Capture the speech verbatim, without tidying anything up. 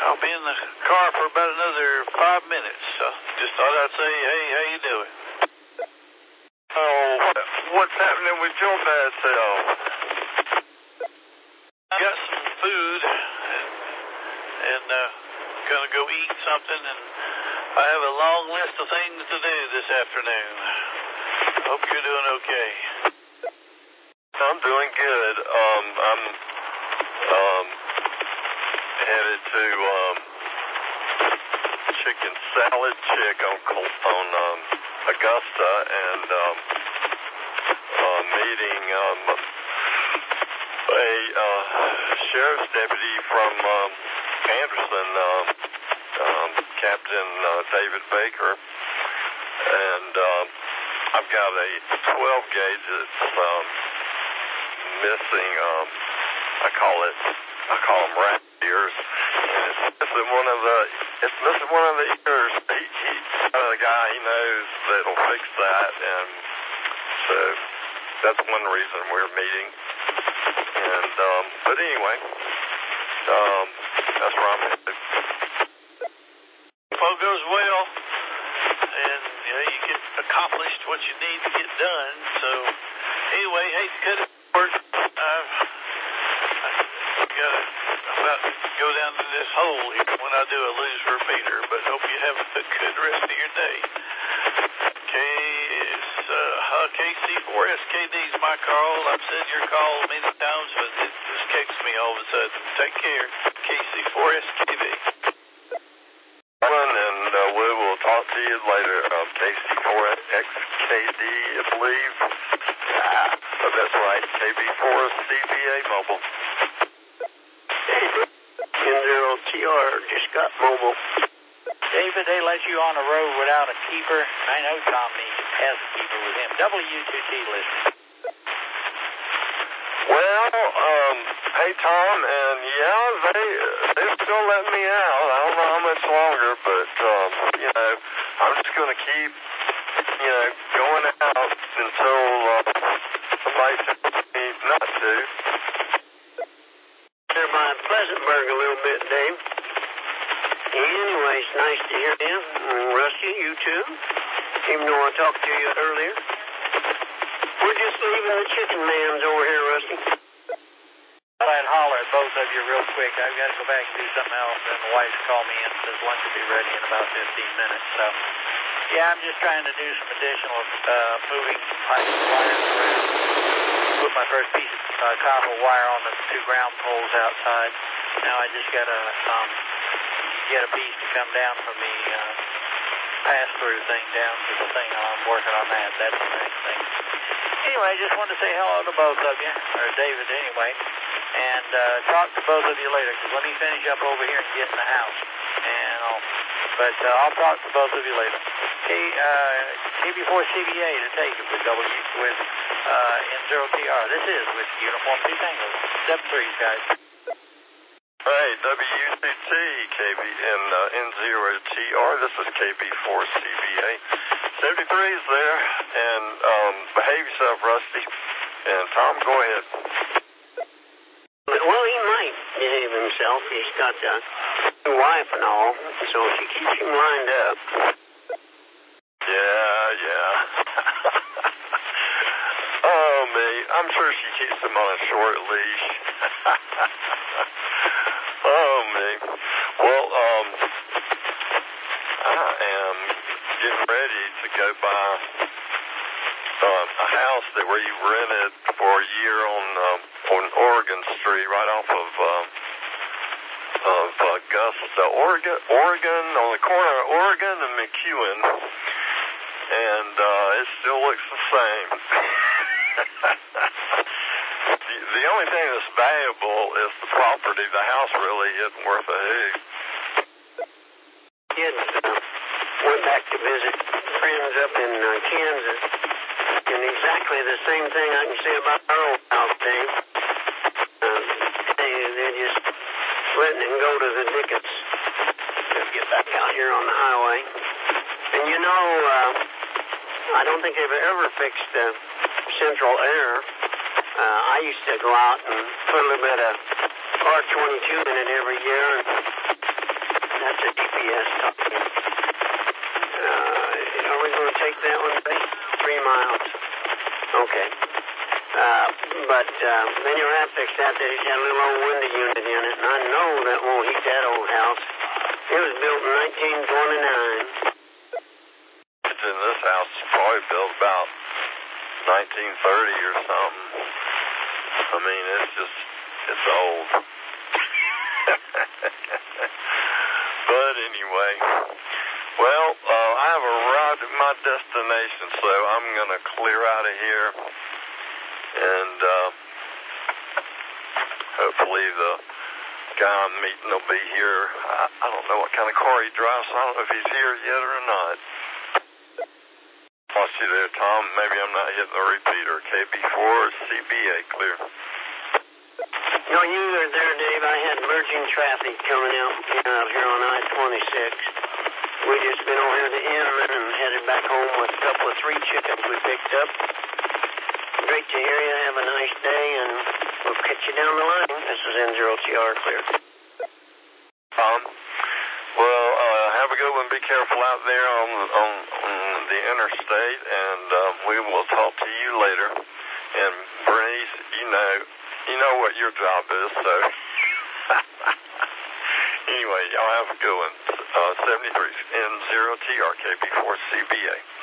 I'll be in the car for about another five minutes. So just thought I'd say, hey, how you doing? Oh, what's happening with your bad self? I got some food and, and uh, gonna go eat something, and I have a long list of things to do this afternoon. Hope you're doing okay. I'm doing good. Um, I'm um headed to um Chicken Salad Chick on on um, Augusta, and um, uh, meeting um a uh, sheriff's deputy from um, Anderson, um, um, Captain uh, David Baker, and um, I've got a twelve gauge that's um, missing. Um, I call it. I call them rat ears. And it's missing one of the. It's missing one of the ears. He, he, uh, the guy he knows that'll fix that, and so that's one reason we're meeting. And um, but anyway, um, that's where I'm headed. If all goes well, and you know, you get accomplished what you need to get done. So anyway, hate to cut it short. I've I've got to, I'm about to go down to this hole here when I do a lose repeater. But hope you have a good rest of your day. Okay, it's uh, K C four S K D is my call. I've said your call many times, but it just kicks me all of a sudden. Take care, K C four S K D. And uh, we will talk to you later. Um, K C four X K D, I believe. Ah, oh, that's right. K B four C B A mobile. N zero T R just got mobile. David, they let you on the road without a keeper. I know Tom needs has a keeper with him. W two T listener. Well, um, hey Tom, and yeah, they they're still letting me out. I don't know how much longer, but um, you know, I'm just gonna keep, you know, going out until uh, somebody tells me not to. They're by Pleasantburg a little bit, Dave. Anyway, it's nice to hear you. And Rusty, you too. Even though I talked to you earlier. We're just leaving the chicken man's over here, Rusty. I'd holler at both of you real quick. I've got to go back and do something else, and the wife's called me in and says lunch will be ready in about fifteen minutes. So, yeah, I'm just trying to do some additional uh, moving pipe wires around. Put my first piece of uh, copper wire on the two ground poles outside. Now I just got to um, get a piece to come down from the uh, pass-through thing down to the thing. I'm working on that. That's the next thing. Anyway, I just wanted to say hello to both of you, or David anyway, and uh, talk to both of you later, because let me finish up over here and get in the house. And I'll, but uh, I'll talk to both of you later. K, uh, K B four C B A to take it with W with uh, N zero T R. This is with Uniform two Tango. Seven threes, guys. Hey, W two T, K B, and uh, N zero T R. This is K B four C B A. seventy-three is there, and um, behave yourself, Rusty. And Tom, go ahead. Well, he might behave himself. He's got a new wife and all, so she keeps him lined up. Yeah, yeah. Oh, me. I'm sure she keeps him on a short leash. Oh, me. Well, um, I am getting ready to go buy um, a house that where you rented for a year on um, on Oregon Street, right off of um, of Augusta, Oregon, Oregon, on the corner of Oregon and McEwen, and uh, it still looks the same. the, the only thing that's valuable is the property. The house really isn't worth a hoot. Kids uh, went back to visit friends up in uh, Kansas, and exactly the same thing I can say about our old house, Dave. Uh, they, they're just letting it go to the dickens to get back out here on the highway. And you know, uh, I don't think they've ever fixed uh, central air. Uh, I used to go out and put a little bit of R twenty-two in it every year and take that one, buddy? Three miles. Okay. Uh, but uh, then your rap fixed out that it's got a little old window unit in it, and I know that won't heat that old house. It was built in nineteen twenty-nine. It's in this house. It's probably built about nineteen thirty or something. I mean, it's just, it's old. But anyway, well, uh, I have arrived at my destination, so I'm going to clear out of here. And uh, hopefully the guy I'm meeting will be here. I, I don't know what kind of car he drives, so I don't know if he's here yet or not. I'll see you there, Tom. Maybe I'm not hitting the repeater. K B four C B A clear. No, you were there, Dave. I had merging traffic coming out, out here on I twenty-six. We just been over here to Inman and headed back home with a couple of three chickens we picked up. Great to hear you. Have a nice day, and we'll catch you down the line. This is N zero T R clear. Tom, well, uh, have a good one. Be careful out there on, on, on the interstate, and uh, we will talk to you later. And Bernice, you know, you know what your job is, so anyway, y'all have a good one. Uh, seventy-three N zero T R K B four C B A.